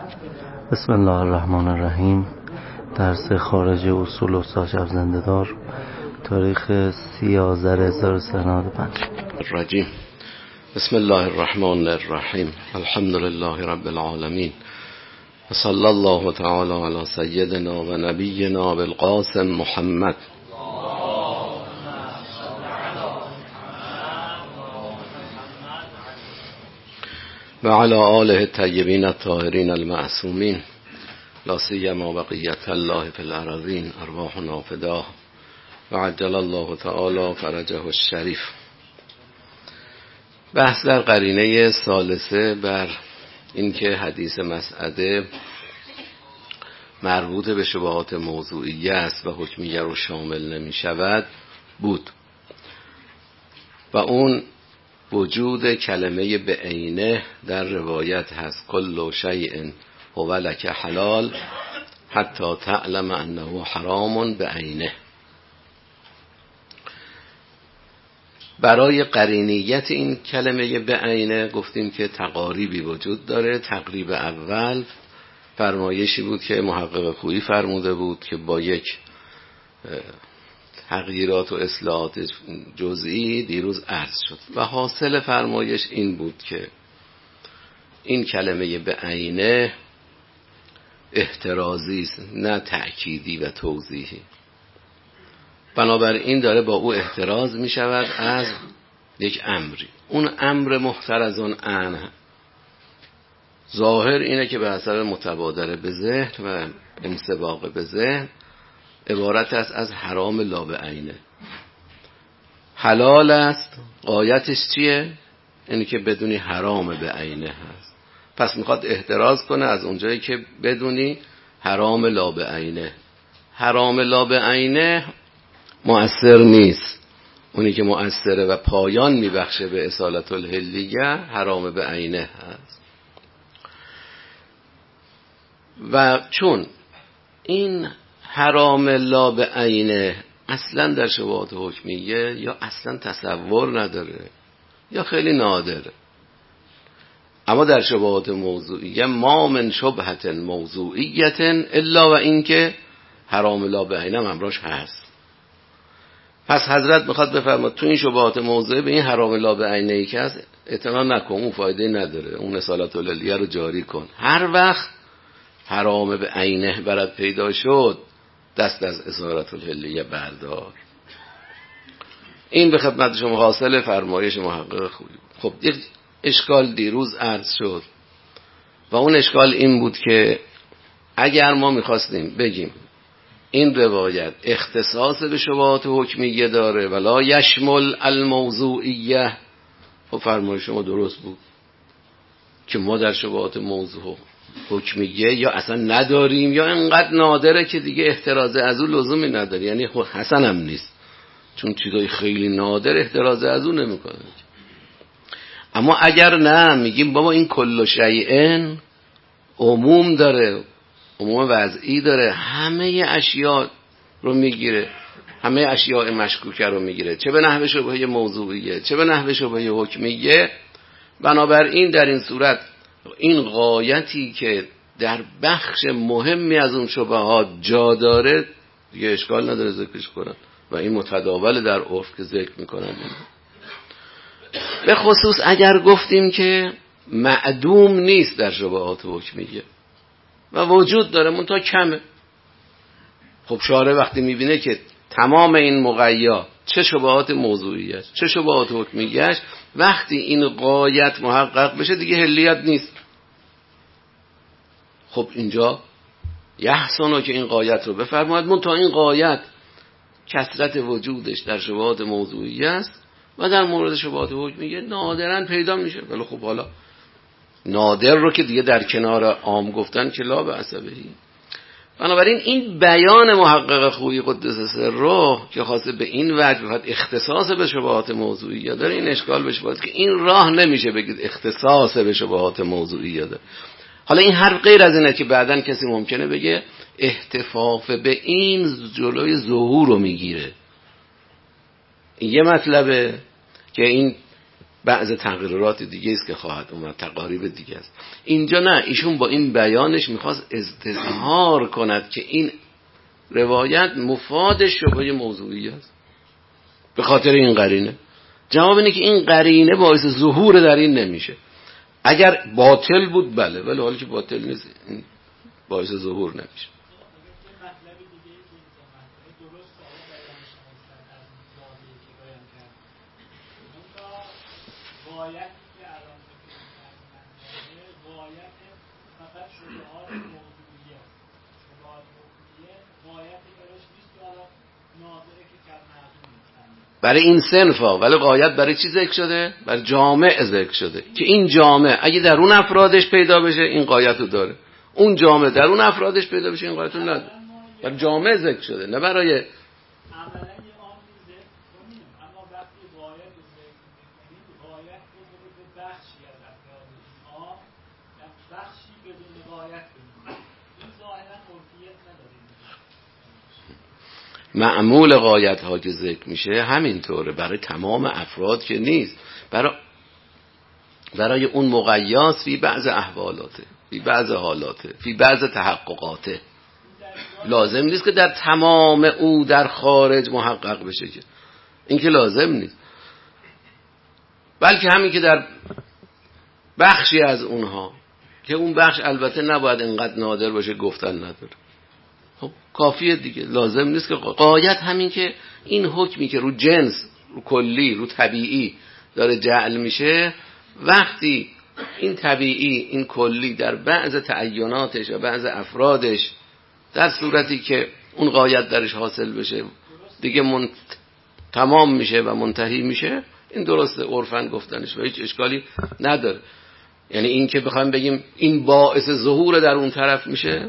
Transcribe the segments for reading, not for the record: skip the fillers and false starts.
بسم الله الرحمن الرحیم. درس خارج اصول استاد شب زنده‌دار، تاریخ 30 آذر 1395. الرجیم. بسم الله الرحمن الرحیم. الحمد لله رب العالمین و صلی الله تعالی علی سیدنا و نبینا بالقاسم محمد و علی آله الطیبین الطاهرین المعصومین لا سیما بقیة الله فی الارضین ارواحنا فداه و عجل الله تعالی فرجه الشریف. بحث در قرینه ثالثه بر اینکه حدیث مسعده مربوط به شبهات موضوعیه است و حکمیه رو شامل نمی شود بود و اون وجود کلمه بعینه در روایت هست کل شیء هو لک حلال حتی تعلم انه حرام بعینه. برای قرینیت این کلمه بعینه گفتیم که تقاریبی وجود داره. تقریب اول فرمایشی بود که محقق خویی فرموده بود که با یک تغییرات و اصلاحات جزئی دیروز عرض شد و حاصل فرمایش این بود که این کلمه بعینه احترازی است نه تأکیدی و توضیحی. بنابراین داره با او احتراز می شود از یک امری. اون امر محترز عنه ظاهر اینه که به اثر متبادر به ذهن و انسباق به ذهن عبارت است از حرام لا بعینه. حلال است، غایتش چیه؟ اینی که بدونی حرام بعینه هست. پس میخواد احتراز کنه از اونجایی که بدونی حرام لا بعینه. حرام لا بعینه مؤثر نیست. اونی که مؤثره و پایان میبخشه به اصالت الحلیه حرام بعینه هست. و چون این حرام لا بعینه اصلا در شبهات حکمیه یا اصلا تصور نداره یا خیلی نادره، اما در شبهات موضوعیه ما من شبهت موضوعیت الا و اینکه حرام لا بعینه همراش هست. پس حضرت میخواد بفرماد تو این شبهات موضوعی به این حرام لا بعینه ای که هست اعتنا نکن، اون فایده نداره، اون اصالت الحلیه رو جاری کن. هر وقت حرام بعینه برات پیدا شد دست از اصالت الحلیه بردار. این به خدمت شما حاصل فرمایش محقق خوبی بود. خب یک اشکال دیروز عرض شد و اون اشکال این بود که اگر ما میخواستیم بگیم این روایت اختصاص به شبهات حکمیه داره ولا یشمل الموضوعیه، خب فرمایش شما درست بود که ما در شبهات موضوع حکمیه یا اصلا نداریم یا انقدر نادره که دیگه احتراز از اون لزومی نداره. یعنی خب حسن هم نیست، چون چیزای خیلی نادر احتراز از اون نمی کنه. اما اگر نه میگیم بابا این کل شیئن عموم داره، عموم وضعی داره، همه اشیاء رو میگیره، همه اشیاء مشکوکه رو میگیره، چه به نحو شبهه موضوعیه چه به نحو شبهه حکمیه. بنابراین در این صورت این غایتی که در بخش مهمی از اون شبهات جا داره دیگه اشکال نداره ذکرش کنن و این متداول در عرف که ذکر میکنن. به خصوص اگر گفتیم که معدوم نیست در شبهات حکمیه و وجود داره منتها کمه. خب شارع وقتی میبینه که تمام این مقیا چه شبهات موضوعی است چه شبهات حکمیه است، وقتی این غایت محقق بشه دیگه حلیت نیست. خب اینجا یحسنه که این غایت رو بفرماید، منتها این غایت کثرت وجودش در شبهات موضوعی است و در مورد شبهات حکمیه نادرن پیدا میشه. ولی خب حالا نادر رو که دیگه در کنار عام گفتن که لا بأس بهی. بنابراین این بیان محقق خویی قدس سره که خاصه به این وجه بخواد اختصاص به شبهات موضوعیه داره، این اشکال بشه باید که این راه نمیشه بگید اختصاص به شبهات موضوعیه داره. حالا این حرف غیر از اینه که بعدن کسی ممکنه بگه احتفاف به این جلوی ظهور رو میگیره. این یه مطلبه که این بعض تغییرات دیگه است که خواهد اومد، تقاریب دیگه است. اینجا نه، ایشون با این بیانش میخواست استظهار کند که این روایت مفاد شبهه موضوعی است به خاطر این قرینه. جواب اینه که این قرینه باعث ظهور در این نمیشه. اگر باطل بود بله، ولی حالی که باطل نیست این باعث ظهور نمیشه. برای این صنفا، ولی غایت برای چی ذکر شده؟ برای جامع ذکر شده که این جامع اگه در اون افرادش پیدا بشه این غایت رو داره، اون جامع در اون افرادش پیدا بشه این غایت رو نداره. برای جامع ذکر شده، نه برای معمول غایت ها که ذکر میشه همینطوره، برای تمام افراد که نیست، برای اون مقیاس فی بعض احوالاته، فی بعض حالاته، فی بعض تحققاته. لازم نیست که در تمام او در خارج محقق بشه، که این که لازم نیست، بلکه همین که در بخشی از اونها که اون بخش البته نباید انقدر نادر باشه گفتن نداره، خب کافیه دیگه. لازم نیست که غایت همین که این حکمی که رو جنس، رو کلی، رو طبیعی داره جعل میشه، وقتی این طبیعی، این کلی در بعض تعیناتش و بعض افرادش در صورتی که اون غایت درش حاصل بشه دیگه تمام میشه و منتهی میشه، این درسته عرفاً گفتنش و هیچ اشکالی نداره. یعنی این که بخوایم بگیم این باعث ظهور در اون طرف میشه،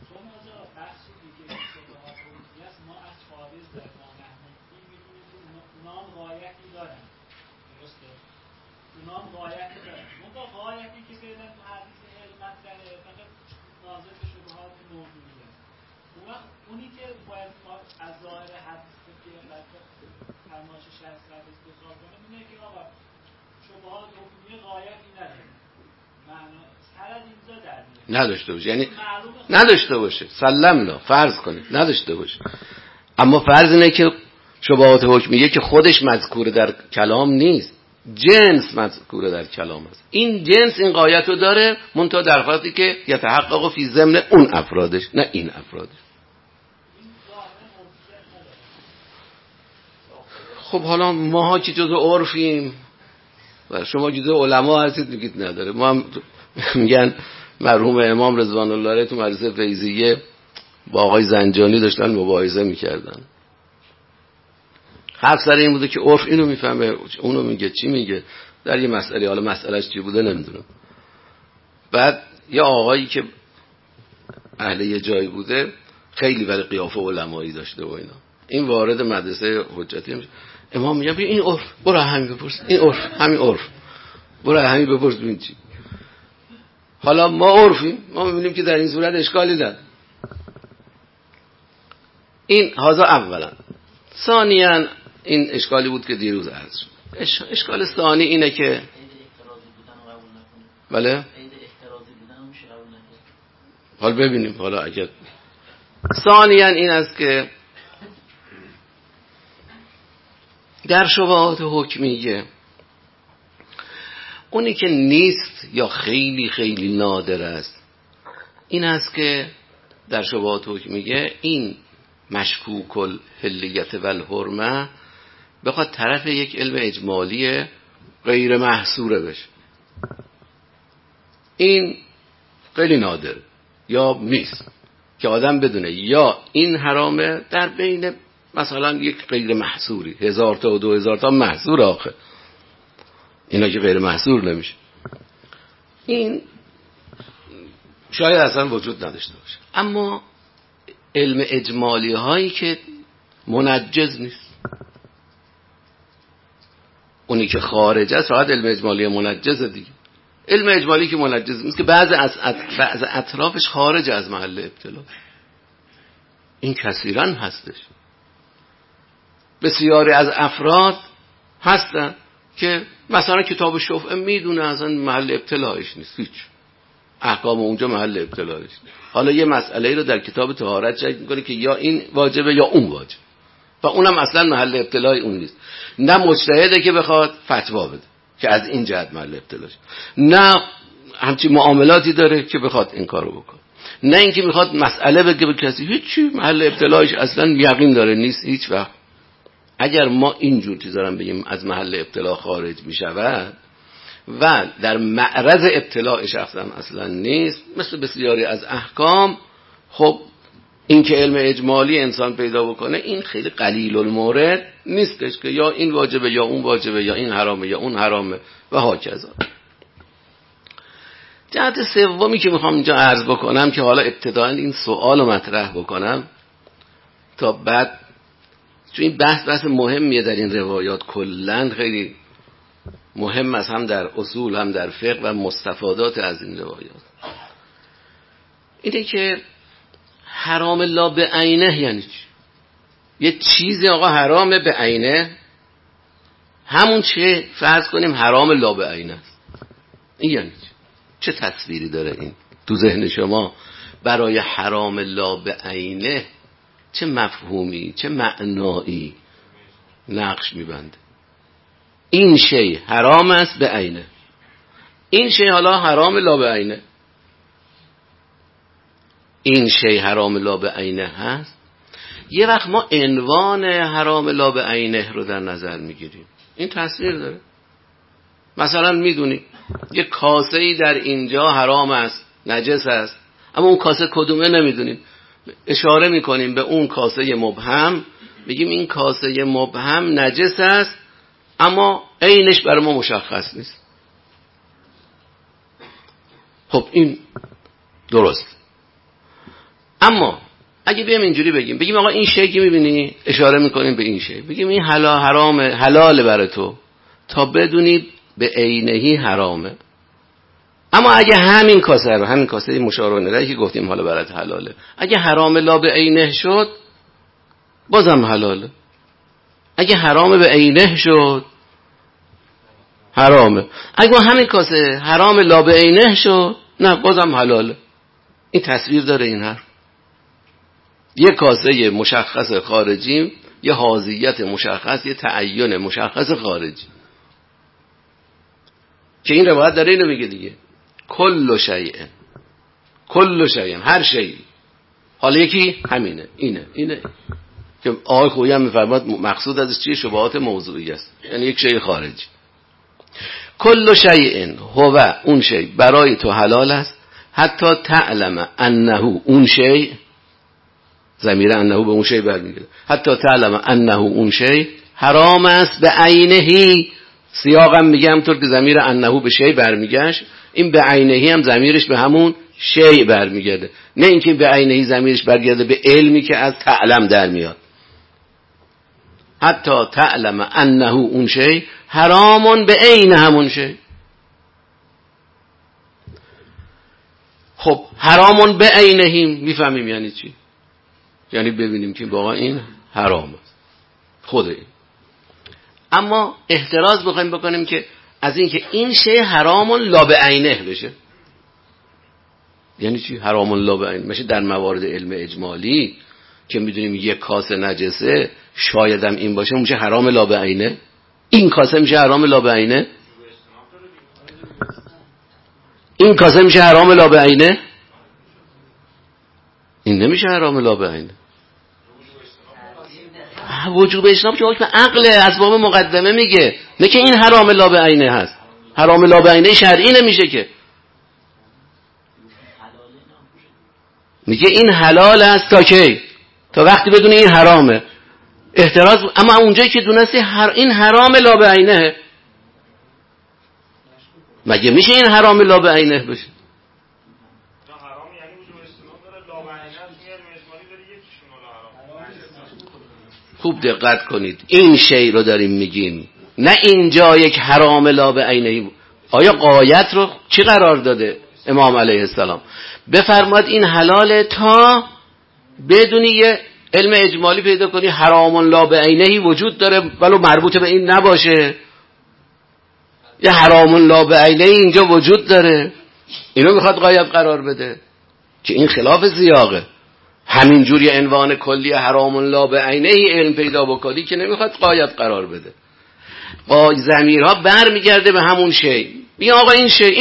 نداشته باشه، یعنی نداشته باشه، سلمنا فرض کنید نداشته باشه، اما فرض اینه که شبهات حکمیه که خودش مذکور در کلام نیست، جنس مذکور در کلام است. این جنس این غایت رو داره، منتها در حالی که یتحقق فی ضمن اون افرادش، نه این افرادش. خب حالا ماها که جزء عرفیم و شما جزء علما هستید میگید نداره. ما هم میگن مرحوم امام رضوان الله علیه تو مدرسه فیضیه با آقای زنجانی داشتن مباحثه میکردن، حرف سر این بوده که عرف اینو میفهمه اونو میگه، چی میگه در یه مسئله، حالا مسئلهش چی بوده نمیدونم. بعد یه آقایی که اهل یه جایی بوده خیلی ولی قیافه علمایی داشته و اینا، این وارد مدرسه حجتی میشه، امام میگه این عرف، برو همین بپرس، این عرف همین عرف، برو همین بپرس ببین چی. حالا ما عرفیم، ما میبینیم که در این صورت اشکالی داره. این هذا اولا. ثانیاً این اشکالی بود که دیروز عرض شد. اشکال ثانی اینه که بله حالا ببینیم، حالا اگر ثانیاً این است که در شبهات حکمیه اونی که نیست یا خیلی خیلی نادر است این است که در شبهات حکمیه این مشکوک الحلیت و الحرمه بخواد طرف یک علم اجمالی غیر محصوره بشه. این خیلی نادر یا نیست که آدم بدونه یا این حرامه در بین مثلا یک غیر محصوری، 1000 تا و 2000 تا محصور، آخه اینا که غیر محصور نمیشه، این شاید اصلا وجود نداشته باشه. اما علم اجمالی هایی که منجز نیست، اونی که خارج است فقط علم اجمالی منجز دیگه. علم اجمالی که منجز نیست که بعض اطرافش خارج از محل ابتلا، این کثیرا هستش. بسیاری از افراد هستن که مثلا کتاب شفعه میدونه اصلا محل ابتلاعش نیست، هیچ احکام اونجا محل ابتلاعش نیست. حالا یه مسئله رو در کتاب طهارت شک میکنه که یا این واجبه یا اون واجب و اونم اصلا محل ابتلاع اون نیست. نه مجتهده که بخواد فتوا بده که از این جهت محل ابتلاش، نه همچین معاملاتی داره که بخواد این کارو بکنه، نه اینکه میخواد مسئله بگه به کسی، هیچی محل ابتلاعش اصلا یقین داره نیست هیچ وقت. اگر ما اینجور چیزا رو بگیم از محل ابتلاع خارج میشود و در معرض ابتلاع شخصا اصلا نیست، مثل بسیاری از احکام، خب این که علم اجمالی انسان پیدا بکنه این خیلی قلیل المورد نیستش که یا این واجبه یا اون واجبه یا این حرامه یا اون حرامه و هاکذا. جهت سومی که میخوام اینجا عرض بکنم که حالا ابتداً این سوال رو مطرح بکنم تا بعد، چون این بحث مهمیه در این روایات، کلاً خیلی مهم است هم در اصول هم در فقه و مستفادات از این روایات، اینه که حرام لا به عینه یعنی چی؟ یه چیزی آقا حرامه به عینه، همون چه فرض کنیم حرام لا به عینه است، این یعنی چه تصویری داره این تو ذهن شما برای حرام لا به عینه؟ چه مفهومی چه معنایی نقش میبنده؟ این شی حرام است به عینه، این شی حالا حرام لا به عینه، این شی حرام لا به عینه هست. یه وقت ما عنوان حرام لا به عینه رو در نظر میگیریم، این تصویر داره. مثلا میدونی یه کاسه‌ای در اینجا حرام است، نجس است، اما اون کاسه کدومه نمیدونیم، اشاره میکنیم به اون کاسه مبهم، میگیم این کاسه مبهم نجس است اما عینش برای ما مشخص نیست. خب این درست. اما اگه بیام اینجوری بگیم آقا این شی که میبینی، اشاره میکنیم به این شی، بگیم این حرامه، حلاله برای تو تا بدونی به عینهی حرامه، اما اگه همین کاسه مشارونه که گفتیم حالا برات حلاله، اگه حرام لا به عینه شد بازم حلاله، اگه حرام به عینه شد حرامه، اگه همین کاسه حرام لا به عینه شد نه بازم حلاله. این تصویر داره این حرف. یه کاسه مشخص خارجی، یه حاضیت مشخص، یه تعین مشخص خارجی، که این روایت داره اینو میگه دیگه، کل شیء هر شیء. حالا یکی همینه، اینه که آقای خویی هم میفرماد مقصود ازش چیه؟ شبهات موضوعی است، یعنی یک شیء خارجی. کل شیء هو، اون شیء برای تو حلال است، حتی تعلم انه، اون شیء ضمیر انه به اون شیء برمیگرده، حتی تعلم انه اون شیء حرام است به عینهی. سیاقم میگه همونطور که ضمیر انه به شیء برمیگشت، این به عینهی هم ضمیرش به همون شیء برمیگرده، نه اینکه به عینهی ضمیرش برگرده به علمی که از تعلم در میاد. حتی تعلم انه اون شیء حرامون به عین همون شیء. خب حرامون به عینهی میفهمیم یعنی چی؟ یعنی ببینیم که واقعا این حرام است خود این. اما احتراز بخوایم بکنیم که از این که این شی حرامون لا به عینه بشه، یعنی چی حرامون لا به عینه؟ میشه در موارد علم اجمالی که میدونیم یک کاسه نجسه، شاید هم این باشه، میشه حرام لا به عینه، این کاسه میشه حرام لا به عینه، این کاسه میشه حرام لا به عینه، این نمیشه حرام لا به عینه. وجوب اجتناب که حکم عقل اسباب مقدمه میگه، نه که این حرام لا به عینه هست. حرام لا به عینه شرعی نمیشه که، میگه این حلال است تا کی؟ تا وقتی بدونی این حرامه. احتراز. اما اونجایی که دونستی این حرام لا به عینه، مگه میشه این حرام لا به عینه بشه؟ خوب دقت کنید، این شی رو داریم میگیم، نه اینجا یک حرام لا به عینه. آیا غایت رو چی قرار داده امام علیه السلام؟ بفرماد این حلاله تا بدونی یه علم اجمالی پیدا کنی حرام لا به عینه وجود داره ولو مربوط به این نباشه. یه حرام لا بعینه اینجا وجود داره، اینو میخواد غایب قرار بده که این خلاف سیاقه. همینجوری عنوان کلی حرام لا بعینه علم پیدا بکنی که نمیخواد غایب قرار بده. با ضمیرها برمیگرده به همون شی. بیا آقا این شی،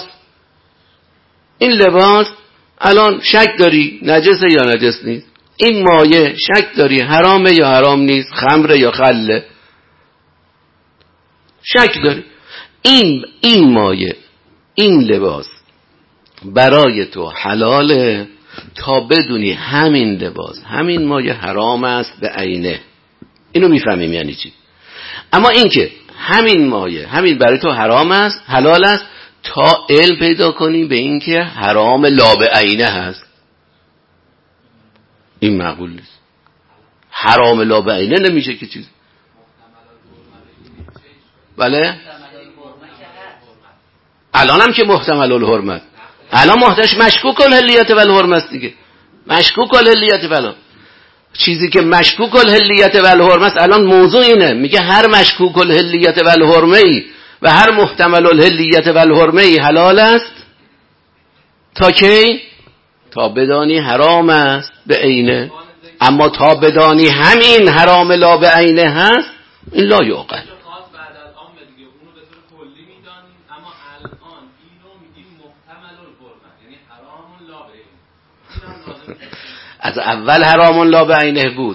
این لباس الان شک داری نجسه یا نجس نیست؟ این مایه شک داری حرامه یا حرام نیست؟ خمره یا خله؟ شک داری. این مایه، این لباس برای تو حلاله تا بدونی همین لباس، همین مایه حرام است به عینه. اینو میفهمیم یعنی چی. اما این که همین مایه همین برای تو حرام است، حلال است، تا علم پیدا کنیم به این که حرام لا به عینه هست، این معقول نیست. حرام لا به عینه نمیشه که چیز. بله الان هم که محتمل الحرمت، الان محتاج مشکوک الحلیت و الحرمت دیگه، مشکوک الحلیت و چیزی که مشکوک الحلیت و الحرمت. الان موضوع اینه، میگه هر مشکوک الحلیت و الحرمه و هر محتمل الحلیت و الحرمه حلال است تا کی؟ تا بدانی حرام است به عینه. اما تا بدانی همین حرام لا به عینه هست، این لا یعقل. از اول حرام لا به عینه بود،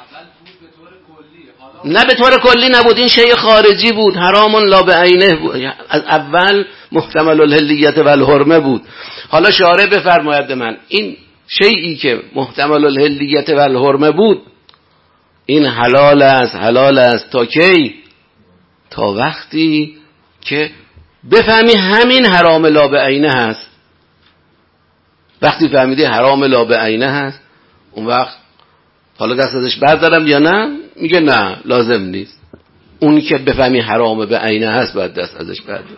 نه به طور کلی نبود، این شیء خارجی بود، حرام لا به عینه بود. از اول محتمل الحلیت و الحرمه بود. حالا شارع بفرماید من این شیئی که محتمل الحلیت و الحرمه بود این حلال است تا کی؟ تا وقتی که بفهمی همین حرام لا به عینه هست. وقتی فهمیدی حرام لا به عینه هست، اون وقت حالا دست ازش بردارم یا نه؟ میگه نه لازم نیست. اونی که بفهمی حرام به عینه هست باید دست ازش بردارم.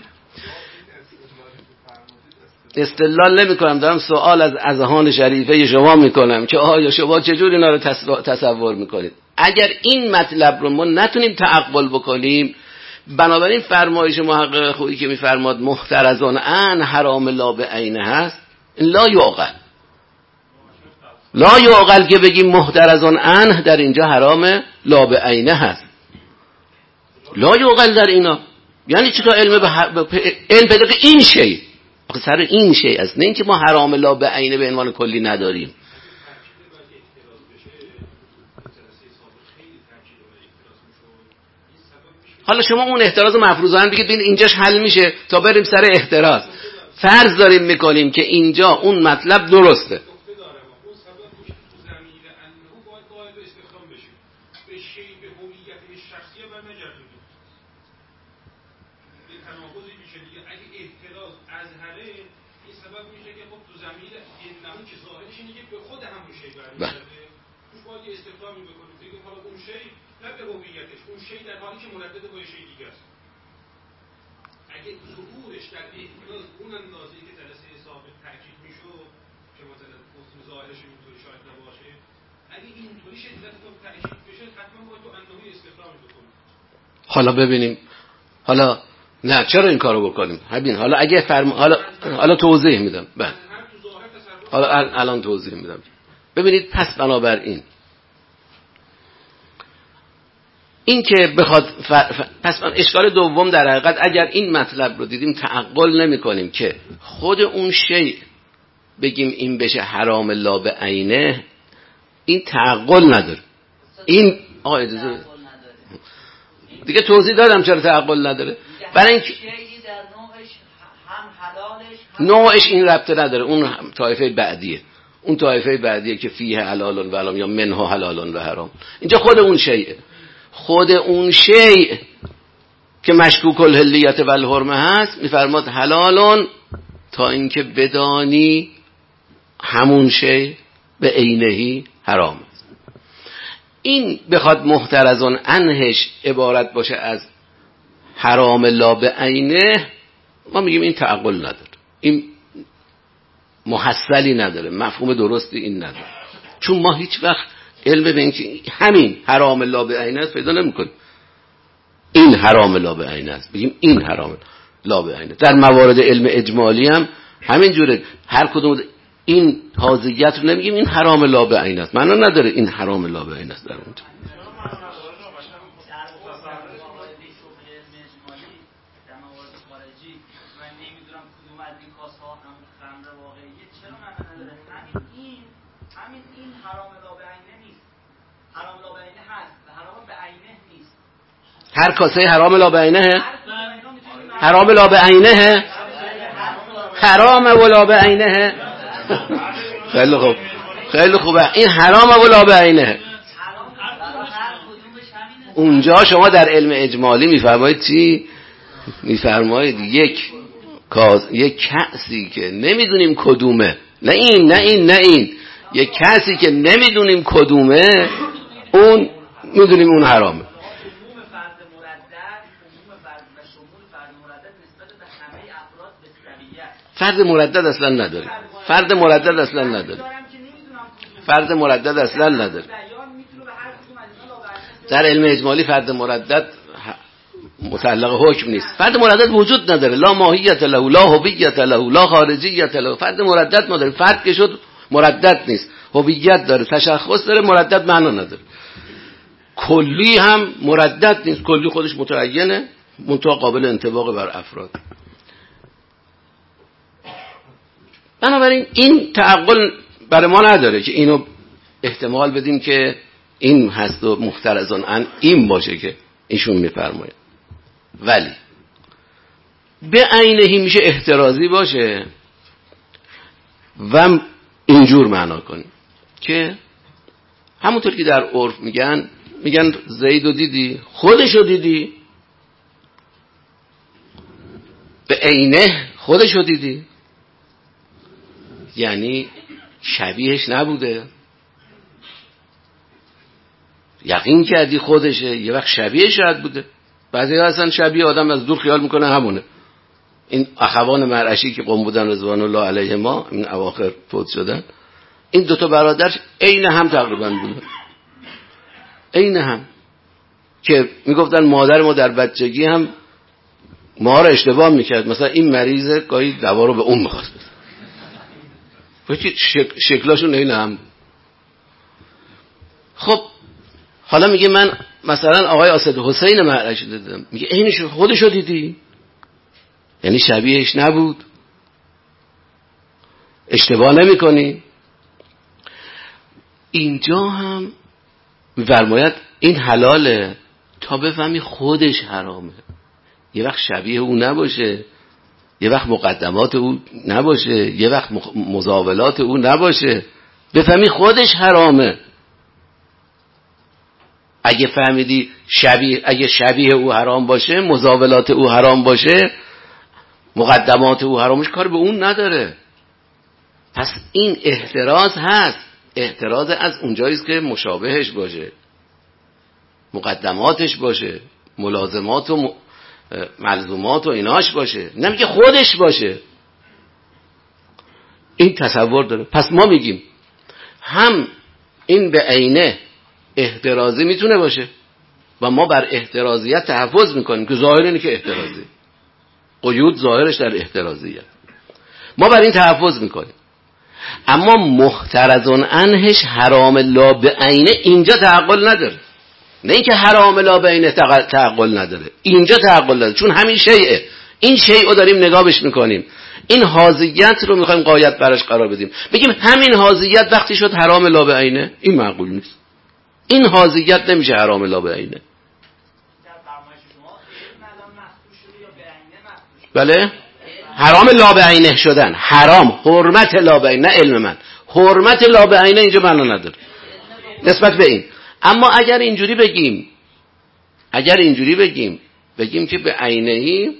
استدلال نمی کنم، دارم سوال از اذهان شریفه شما میکنم که آیا شما چجور اینا رو تصور میکنید؟ اگر این مطلب رو ما نتونیم تعقل بکنیم، بنابراین فرمایش محقق خویی که میفرماد محترزان ان حرام لا به عینه هست، لا یعقل که بگیم محترزان ان در اینجا حرام لا به عینه هست. لا یعقل در اینا یعنی چی؟ تا علم پیدا که این شی سر این شی است، نه اینکه ما حرام لا به عینه به عنوان کلی نداریم. حالا شما اون احتراز مفروضاً بگید ببین اینجاش حل میشه تا بریم سر احتراز. فرض داریم میکنیم که اینجا اون مطلب درسته. اگه ظهورش در احتراز اون اندازه‌ای که جلسه ثابت تاکید میشد که مثلا گفتیم ظاهرش اینطوری شاید نباشه، اگه اینطوری شدت تاکید بشه حتما باید تو اندازه استخدام بکنیم. حالا ببینیم، حالا نه چرا این کارو بکنیم؟ همین حالا اگه حالا توضیح میدم. بعد حالا الان توضیح میدم. ببینید پس بنابراین این که بخواد پس اشکال دوم در حقیقت اگر این مطلب رو دیدیم تعقل نمی کنیم که خود اون شیء بگیم این بشه حرام لا به عینه، این تعقل نداره. این دیگه توضیح دادم چرا تعقل نداره. برای اینکه نوعش این ربطه نداره، اون طایفه بعدیه، اون طایفه بعدیه که فیه حلال و حرام یا منه حلال و حرام. اینجا خود اون شیء، خود اون شیء که مشکوک الحلیت و الحرمه هست میفرماد حلالون تا اینکه بدانی همون شیء به عینهی حرام است. این بخواد محترزان عنهش عبارت باشه از حرام لا به عینه، ما میگیم این تعقل نداره، این محصلی نداره، مفهوم درستی این نداره، چون ما هیچ وقت علم به اینکه همین حرام لا به عینه پیدا نمی‌کنیم. این حرام لا به عینه است، بگیم این حرام لا به عینه. در موارد علم اجمالی هم همین جوره، هر کدوم این حاضیت رو نمیگیم این حرام لا به عینه است، معنا نداره این حرام لا به عینه است در اونجا. هر کاسه حرام لا به عینه، حرام لا به عینه، حرام ولا به عینه. خیلی خوب، خیلی خوبه، این حرام ولا به عینه. اونجا شما در علم اجمالی میفرمایید چی؟ میفرمایید یک کأسی که نمیدونیم کدومه، نه این یک کأسی که نمیدونیم کدومه، اون میدونیم اون حرامه. فرد مردد اصلا نداره، فرد مردد اصلا نداره. در علم اجمالی فرد مردد متعلق حکم نیست، فرد مردد وجود نداره، لا ماهیت له، لا هویت له، لا خارجیت له. فرد مردد نداره، فرد که شد مردد نیست، هویت داره، تشخص داره، مردد معنا نداره. کلی هم مردد نیست، کلی خودش متعینه، منتها قابل انطباق بر افراد. بنابراین این تعقل برای ما نداره که اینو احتمال بدیم که این هست و محترزان ان این باشه که ایشون میفرماید. ولی به عینهی میشه احترازی باشه و اینجور معنا کنیم که همونطور که در عرف میگن زیدو دیدی، خودشو دیدی، به عینه خودشو دیدی، یعنی شبیهش نبوده، یقین کردی خودشه، یه وقت شبیه شاید بوده. بعضی ها اصلا شبیه آدم از دور خیال میکنه همونه. این اخوان مرعشی که قم بودن رضوان الله علیهما، این اواخر فوت شدن، این دوتا برادر عین هم تقریبا بودن، عین هم، که میگفتن مادر ما در بچگی هم ما را اشتباه میکرد، مثلا این مریضه گاهی دوا رو به اون میخواست بده، شکلاشون عین هم. خب حالا میگه من مثلا آقای اسد حسین مرعشی دیدم، میگه عینش خودشو دیدی، یعنی شبیهش نبود، اشتباه نمی کنی. اینجا هم میفرماید این حلاله تا بفهمی خودش حرامه. یه وقت شبیه او نباشه، یه وقت مقدمات او نباشه، یه وقت مزاولات او نباشه، بفهمی خودش حرامه. اگه فهمیدی اگه شبیه او حرام باشه، مزاولات او حرام باشه، مقدمات او حرامش، کار به اون نداره. پس این احتراز هست، احتراز از اونجاییست که مشابهش باشه، مقدماتش باشه، ملازمات و ملزومات و ایناش باشه، نمیگه خودش باشه. این تصور داره. پس ما میگیم هم این به عینه احترازی میتونه باشه و ما بر احترازیت تحفظ میکنیم که ظاهر اینه که احترازی، قیود ظاهرش در احترازیه، ما بر این تحفظ میکنیم. اما محترزون عنهش حرام لا به عینه اینجا تعقل نداره، نه اینکه حرام لا به عینه تعقل نداره، اینجا تعقل نداره، چون همین شیئه، این شیء رو داریم نگاهش میکنیم، این حاضیت رو میخوایم قایت براش قرار بدیم، بگیم همین حاضیت وقتی شد حرام لا به عینه، این معقول نیست. این حاضیت نمیشه حرام لا به عینه. بله، حرام لا به عینه شدن، حرام، حرمت لا به عینه، نه علم من، حرمت لا به عینه اینجا معنا نداره نسبت به این. اما اگر اینجوری بگیم که به عینه‌ای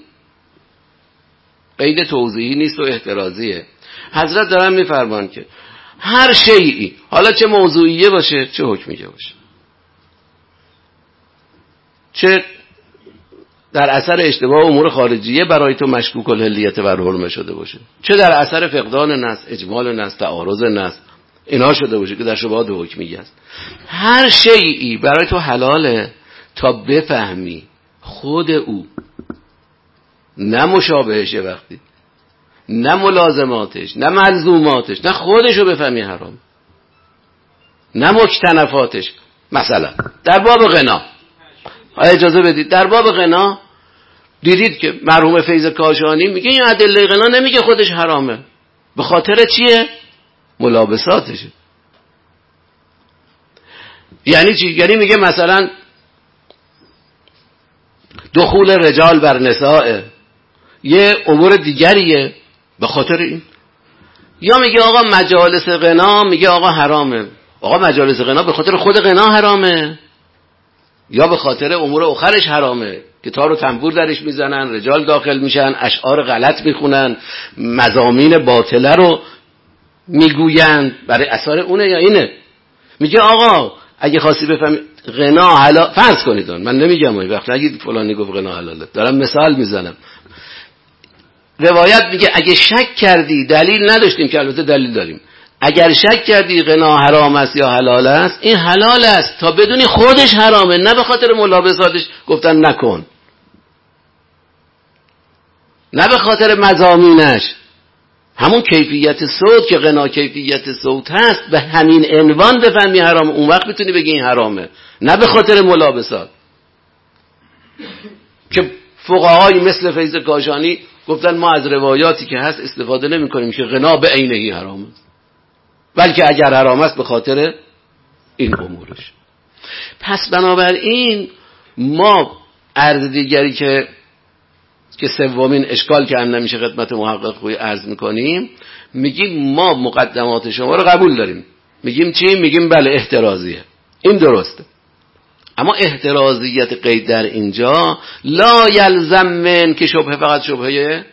قید توضیحی نیست و احترازیه، حضرت دارن میفرمان که هر شیئی، حالا چه موضوعیه باشه چه حکمیه باشه، چه در اثر اشتباه امور خارجیه برای تو مشکوک الحلیت و حرمه شده باشه، چه در اثر فقدان نص، اجمال نص، تعارض نص، اینا شده باشه که در شبهات حکمیه است، هر شیئی برای تو حلاله تا بفهمی خود او، نه مشابهش، وقتی نه ملازماتش، نه ملزوماتش، نه خودشو بفهمی حرام، نه مکتنفاتش. مثلا در باب غنا، اجازه بدید، در باب غنا دیدید که مرحوم فیض کاشانی میگه این ادله غنا نمیگه خودش حرامه، به خاطر چیه؟ ملابساتشه. یعنی چی؟ یعنی میگه مثلا دخول رجال بر نساء یه امور دیگریه به خاطر این. یا میگه آقا مجالس غنا، میگه آقا حرامه. آقا مجالس غنا به خاطر خود غنا حرامه یا به خاطر امور اخرش حرامه؟ گیتار و تنبور درش میزنن، رجال داخل میشن، اشعار غلط میخونن، مضامین باطله رو میگوین، برای اثر اونه یا اینه؟ میگه آقا اگه خواستی بفهمی غنا حلال، فرض کنید من نمیگم این وقت نگید فلانی گفت غنا حلاله، دارم مثال میزنم. روایت میگه اگه شک کردی، دلیل نداشتیم که البته دلیل داریم، اگر شک کردی غنا حرام است یا حلال است، این حلال است تا بدونی خودش حرامه، نه به خاطر ملابساتش گفتن نکن، نه به خاطر مضامینش. همون کیفیت صوت که غنا کیفیت صوت هست، به همین عنوان بفهمی حرام، اون وقت میتونی بگی این حرامه، نه به خاطر ملابسات. که فقهایی مثل فیض کاشانی گفتن ما از روایاتی که هست استفاده نمی کنیم که غنا به عینه‌ای حرام است، بلکه اگر حرام است به خاطر این امورش. پس بنابراین ما عرض دیگری که سومین اشکال که هم نمیشه خدمت محقق خوی عرض میکنیم، میگیم ما مقدمات شما رو قبول داریم، میگیم چی؟ میگیم بله احترازیه، این درسته، اما احترازیت قید در اینجا لا یلزم من که شبهه فقط شبهه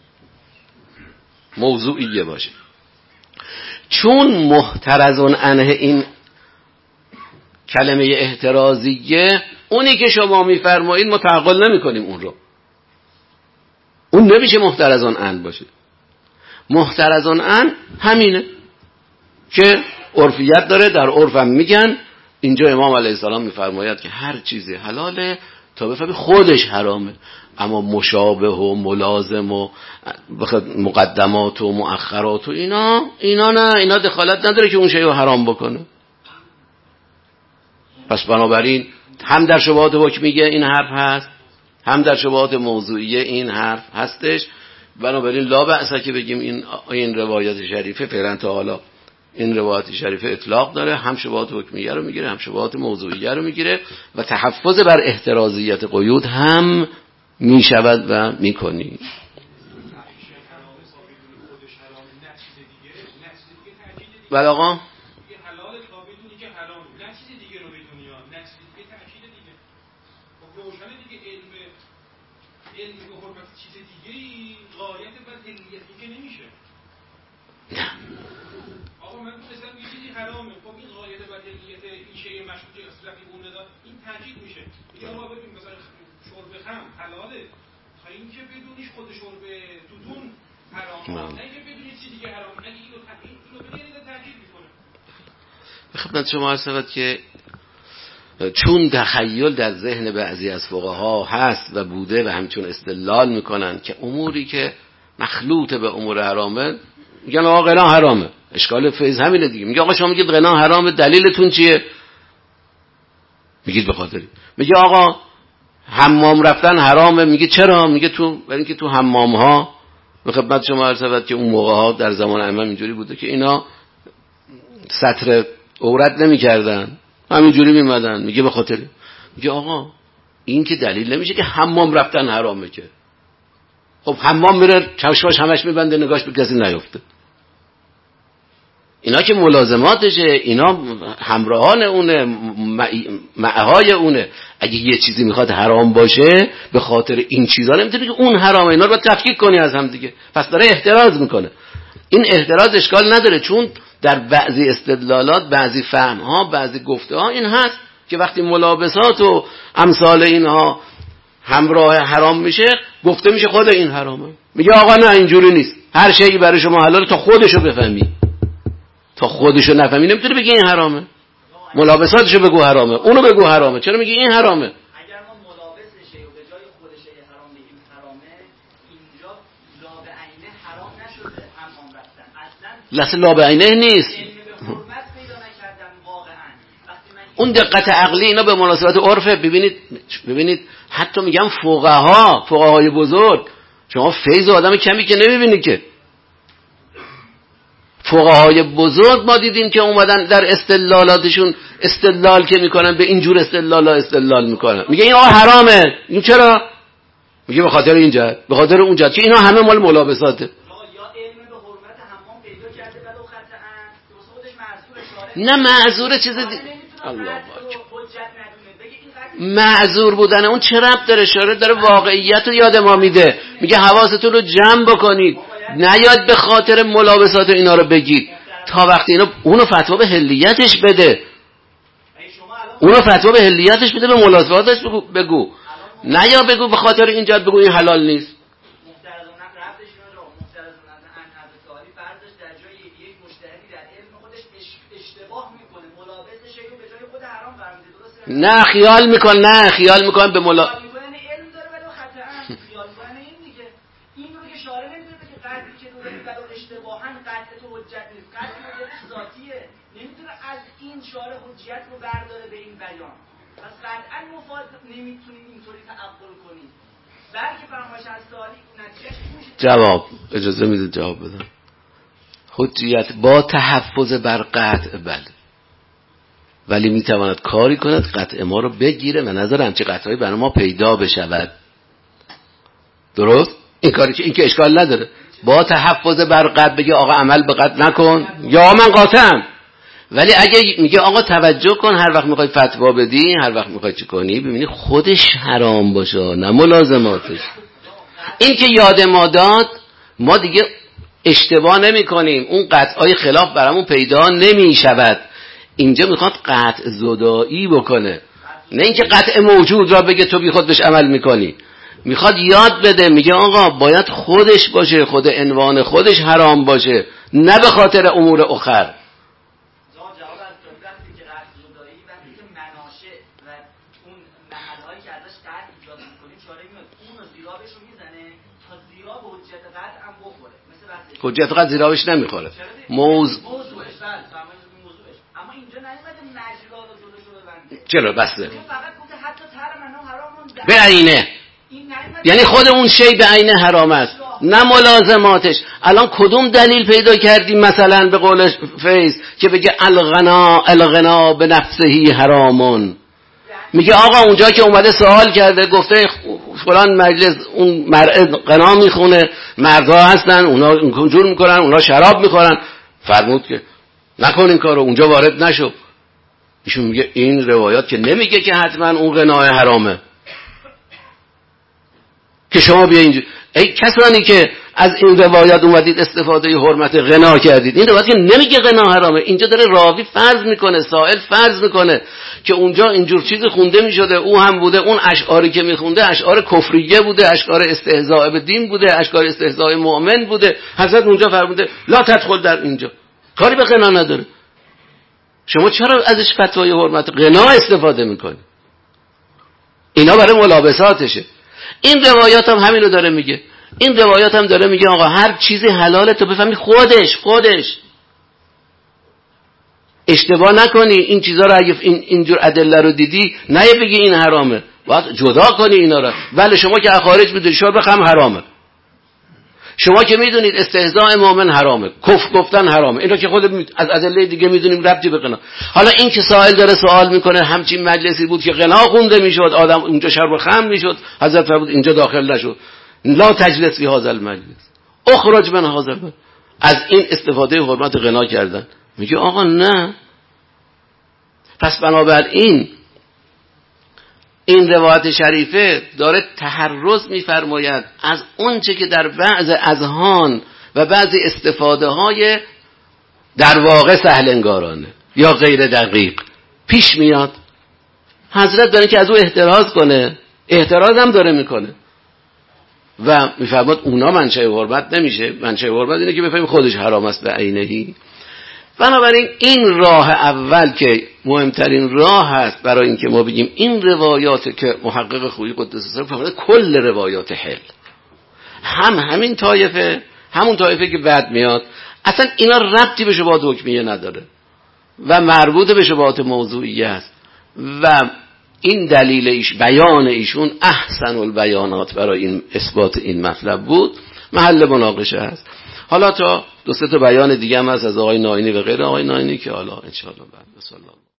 موضوعیه باشه. چون محترزون عنه این کلمه احترازیه، اونی که شما میفرمایید ما تعقل نمی کنیم اون رو، اون نمیشه محترزون عنه باشه. محترزون عنه همینه که عرفیت داره، در عرفم میگن. اینجا امام علیه السلام میفرماید که هر چیزی حلاله تا بفهمی خودش حرامه، اما مشابه و ملازم و مقدمات و مؤخرات و اینا نه، اینا دخالت نداره که اون شیء رو حرام بکنه. پس بنابراین هم در شبهات حکمیه این حرف هست، هم در شبهات موضوعیه این حرف هستش. بنابراین لا بأس که بگیم این روایت شریفه فعلا تا حالا این روایت شریفه اطلاق داره، هم شبهات حکمیه رو میگیره، هم شبهات موضوعیه رو میگیره و تحفظ بر احترازیت قیود هم میشود و میکنی. بله آقا حرامه. خب این قاعده بدلیت این شیء مشروط اصطلاحی اون نداد، این تاکید میشه. یا ما ببین مثلا شرب خمر حلاله تا اینکه بدونیش خود شرب توتون حرامه، نه اینکه بدونی چی دیگه حرامه. اگه اینو بدونی تاکید میکنه. خدمت شما عرض شود که چون تخیل در ذهن بعضی از فقها هست و بوده و همچون استدلال میکنن که اموری که مخلوط به امور حرامه میگن آقا غنا حرامه. اشکال فیض همینه دیگه. میگه آقا شما میگید غنا حرامه، دلیلتون چیه؟ میگید به خاطری. میگه آقا حمام رفتن حرامه، میگه چرا؟ میگه برای اینکه تو حمام ها به خدمت شما عرض شود که اون موقع ها در زمان امام اینجوری بوده که اینا ستر عورت نمیکردن، همینجوری میمدن. میگه به خاطری. میگه آقا این که دلیل نمیشه که حمام رفتن حرامه که. خب حمام میره چشماش همش میبنده نگاش به کسی نیفته. اینا که ملازماتشه، اینا همراهان اونه، معهای اونه. اگه یه چیزی میخواد حرام باشه به خاطر این چیزا نمیتونه که اون حرامه، اینا رو باید تفکیک کنی از هم دیگه. پس داره احتراز میکنه. این احتراز اشکال نداره، چون در بعضی استدلالات، بعضی فهمها، بعضی گفته ها این هست که وقتی ملابسات و امثال اینها همراه حرام میشه گفته میشه خود این حرامه. میگه آقا نه اینجوری نیست، هر شیء برای شما حلاله تا خودشو بفهمی. تا خودشو نفهمی نمیتونی بگی این حرامه. ملابساتشو بگو حرامه، اونو بگو حرامه. چرا میگی این حرامه؟ اگر ما ملابس شیء به لحظه لا به عینه نیست. اون دقت عقلی اینا به مناسبت عرفه. ببینید حتی میگم فقهای بزرگ، شما فیض آدم کمی که نمیبینید که فقهای بزرگ ما دیدیم که اومدن در استدلالاتشون استدلال که میکنن به اینجور استدلال میکنن، میگه این حرامه. این چرا؟ میگه به خاطر این جهت، به خاطر اون جهت که اینا همه مال ملابساته. نه معذور چیز الله معذور بودن اون چه ربط داره؟ شارع داره واقعیت رو یاد ما میده، میگه حواستون رو جمع بکنید، نیاد به خاطر ملابسات اینا رو بگید تا وقتی اینا اونو فتوا به حلیتش بده، اونو فتوا به حلیتش بده، به ملابساتش بگو، نه یا بگو به خاطر این جهت بگو این حلال نیست. نه خیال میکن به ملا علم داره ولی خطا خیال کنه این دیگه. این رو که شارع نمیتونه که قطعی که داره ولی اشتباهاً قطع تو حجت نیست، قطع حجتش ذاتیه، نمیتونه از این شارع حجت رو برداره به این بیان. پس قطعاً مفاد نمیتونید اینطوری تعقل کنید، بلکه فرمایش از سوالی نتیجهش میشه. جواب اجازه میدید جواب بدم. حجت با تحفظ بر قطع بله، ولی میتواند کاری کند قطع ما رو بگیره و نظر همچه قطعی برای ما پیدا بشود. درست؟ این که اشکال نداره. با تحفظ بر قطع بگه آقا عمل به قطع نکن یا من قاطعم، ولی اگه میگه آقا توجه کن هر وقت میخوای فتوا بدی، هر وقت میخوای چی کنی، ببینی خودش حرام باشه نه ملازماتش. این که یاد ما داد ما دیگه اشتباه نمی کنیم، اون قطعای خلاف برامون پیدا نمی شود. اینجا میخواد قطع زدایی بکنه، نه اینکه قطع موجود را بگه تو بی خود بهش عمل میکنی. میخواد یاد بده، میگه آقا باید خودش باشه، خود عنوان خودش حرام باشه، نه به خاطر امور اخر. جواب از وقتی که قطع زدایی وقتی که مناشه و اون محلهایی که ازش قطع ایجاد میکنیم شارع میاد اونو زیرابش رو میزنه تا زیراب حجت قطع هم بخوره. مثل وقتی حجت قطع زیرابش نمیخوره موضوعش اما اینجا نمیاد مجرا رو جلوشو ببنده. چرا بسته فقط گفته حتی تر منو حرامون به عینه، یعنی خود اون شی به عینه حرام است نه ملازماتش. الان کدوم دلیل پیدا کردیم مثلا به قول فیض که بگه الغنا به نفسهی حرامون؟ میگه آقا اونجا که اومده سوال کرده گفته فلان مجلس اون مرء غنا میخونه، مردها هستن اونا اینجور میکنن، اونا شراب میخورن، فرمود که نکن این کارو، اونجا وارد نشو. ایشون میگه این روایات که نمیگه که حتما اون غنای حرامه که شما بیا اینجا. ای کسانی که از این روایات اومدید استفاده حرمت غنا کردید، این روایت که نمیگه غنا حرامه. اینجا داره راوی فرض میکنه، سائل فرض میکنه که اونجا اینجور چیزی خونده میشده، او هم بوده، اون اشعاری که میخونده اشعار کفریه بوده، اشعار استهزاء به دین بوده، اشعار استهزاء مؤمن بوده. حضرت اونجا فرموده لا تدخل در اینجا، کاری به غنا نداره. شما چرا ازش فتوای حرمت غنا استفاده میکنی؟ اینا برای ملابساتشه. این روایات هم همینو داره میگه. این روایات هم داره میگه آقا هر چیزی حلاله تو بفهمی خودش اشتباه نکنی. این چیزا رو اگه اینجور ادله رو دیدی نه بگی این حرامه، باید جدا کنی اینا رو. ولی شما که خارج میدونی شرب خمر حرامه، شما که میدونید استهزاء مؤمن حرامه، کفر گفتن حرامه، اینا که خود از ادله دیگه میدونیم ربطی به غنا. حالا این که سائل داره سوال میکنه همچین مجلسی بود که غنا خونده میشد، آدم اونجا شرب خمر میشد، حضرت فرمود اینجا داخل نشو، لا تجلس فی هذا المجلس اخرج من هذا المجلس. از این استفاده حرمت غنا کردن. میگه آقا نه. پس بنابراین این روایت شریفه داره تحرز میفرماید از اون چه که در بعض اذهان و بعضی استفاده های در واقع سهل انگارانه یا غیر دقیق پیش میاد. حضرت داره که از او احتراز کنه، احتراز هم داره میکنه و میفرماد اونا منشأ حرمت نمیشه. منشأ حرمت اینه که بفهمیم خودش حرام است به عینه‌ای. بنابراین این راه اول که مهمترین راه هست برای اینکه ما بگیم این روایات که محقق خویی قدس سره فرموده کل روایات حل، همین طایفه، همون طایفه که بعد میاد اصلا اینا ربطی به شبهات حکمیه نداره و مربوط به شبهات موضوعیه است و این دلیل بیان ایشون احسن البیانات برای این اثبات این مطلب بود، محل مناقشه است. حالا تا 2-3 بیان دیگه هم هست از آقای ناینی و غیر آقای ناینی که حالا ان شاء الله بعد